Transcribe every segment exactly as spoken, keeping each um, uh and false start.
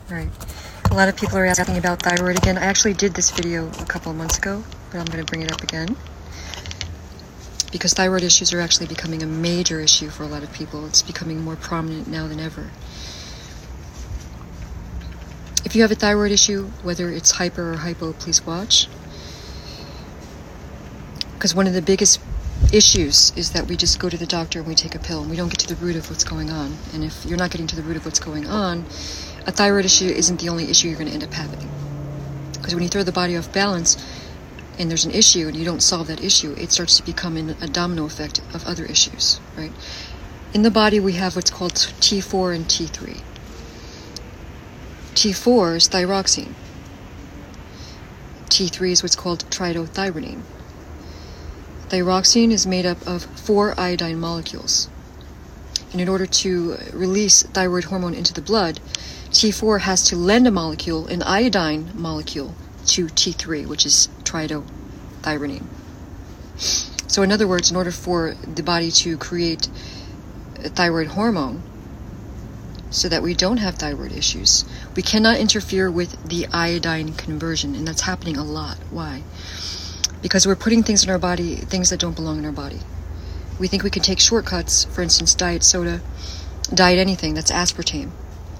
Right. A lot of people are asking about thyroid again. I actually did this video a couple of months ago, but I'm going to bring it up again. Because thyroid issues are actually becoming a major issue for a lot of people. It's becoming more prominent now than ever. If you have a thyroid issue, whether it's hyper or hypo, please watch. Because one of the biggest issues is that we just go to the doctor and we take a pill and we don't get to the root of what's going on. And if you're not getting to the root of what's going on, a thyroid issue isn't the only issue you're going to end up having. Because when you throw the body off balance and there's an issue and you don't solve that issue, it starts to become an, a domino effect of other issues, right? In the body, we have what's called T four and T three. T four is thyroxine. T three is what's called tridothyronine. Thyroxine is made up of four iodine molecules. And in order to release thyroid hormone into the blood, T four has to lend a molecule, an iodine molecule, to T three, which is tridothyronine. So in other words, in order for the body to create a thyroid hormone, so that we don't have thyroid issues, we cannot interfere with the iodine conversion, and that's happening a lot. Why? Because we're putting things in our body, things that don't belong in our body. We think we can take shortcuts, for instance, diet soda, diet anything, that's aspartame.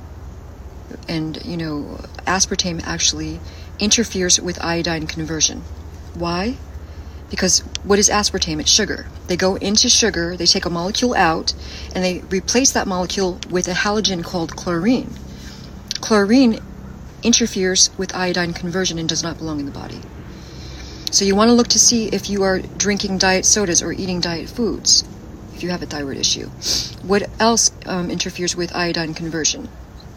And, you know, aspartame actually interferes with iodine conversion. Why? Because what is aspartame? It's sugar. They go into sugar, they take a molecule out, and they replace that molecule with a halogen called chlorine. Chlorine interferes with iodine conversion and does not belong in the body. So you want to look to see if you are drinking diet sodas or eating diet foods, if you have a thyroid issue. What else um, interferes with iodine conversion?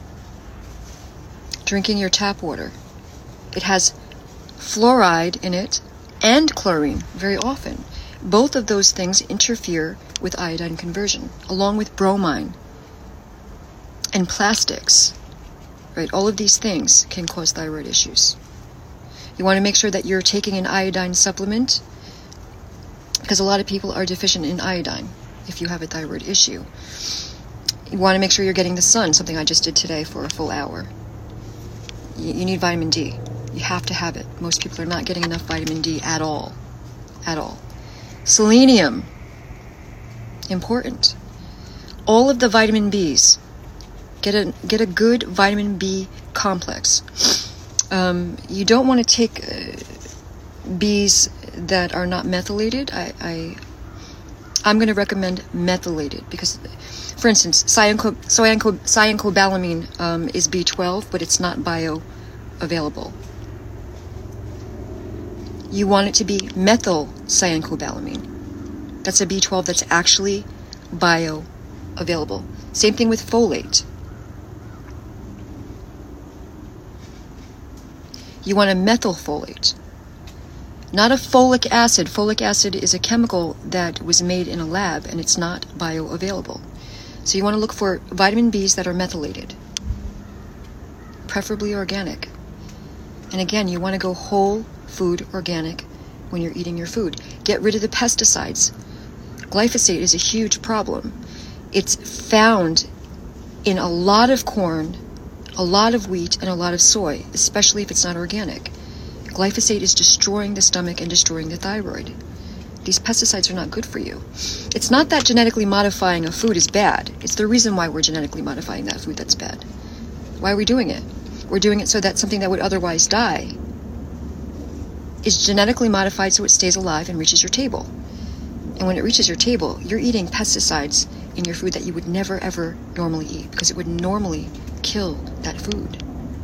Drinking your tap water. It has fluoride in it and chlorine very often. Both of those things interfere with iodine conversion, along with bromine and plastics. Right? All of these things can cause thyroid issues. You want to make sure that you're taking an iodine supplement, because a lot of people are deficient in iodine if you have a thyroid issue. You want to make sure you're getting the sun, something I just did today for a full hour. You, you need vitamin D. You have to have it. Most people are not getting enough vitamin D at all. At all. Selenium. Important. All of the vitamin B's. Get a, get a good vitamin B complex. Um, you don't want to take uh, B's that are not methylated. I, I, I'm going to recommend methylated because, for instance, cyanco, cyanco, cyancobalamine um, is B twelve, but it's not bioavailable. You want it to be methyl cyancobalamine. That's a B twelve that's actually bioavailable. Same thing with folate. You want a methylfolate, not a folic acid. Folic acid is a chemical that was made in a lab and it's not bioavailable. So you want to look for vitamin B's that are methylated, preferably organic. And again, you want to go whole food organic when you're eating your food. Get rid of the pesticides. Glyphosate is a huge problem. It's found in a lot of corn, a lot of wheat, and a lot of soy, especially if it's not organic. Glyphosate is destroying the stomach and destroying the thyroid. These pesticides are not good for you. It's not that genetically modifying a food is bad. It's the reason why we're genetically modifying that food that's bad. Why are we doing it? We're doing it so that something that would otherwise die is genetically modified so it stays alive and reaches your table. And when it reaches your table, you're eating pesticides in your food that you would never ever normally eat, because it would normally kill that food.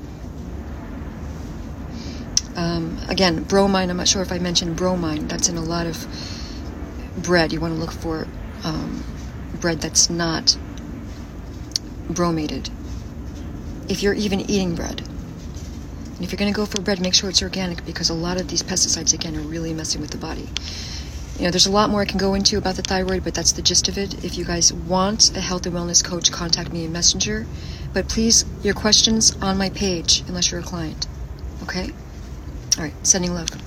Um, again, bromine, I'm not sure if I mentioned bromine. That's in a lot of bread. You want to look for um, bread that's not bromated. If you're even eating bread. And if you're going to go for bread, make sure it's organic, because a lot of these pesticides, again, are really messing with the body. You know, there's a lot more I can go into about the thyroid, but that's the gist of it. If you guys want a health and wellness coach, contact me in Messenger. But please, your questions on my page, unless you're a client. Okay? All right, sending love.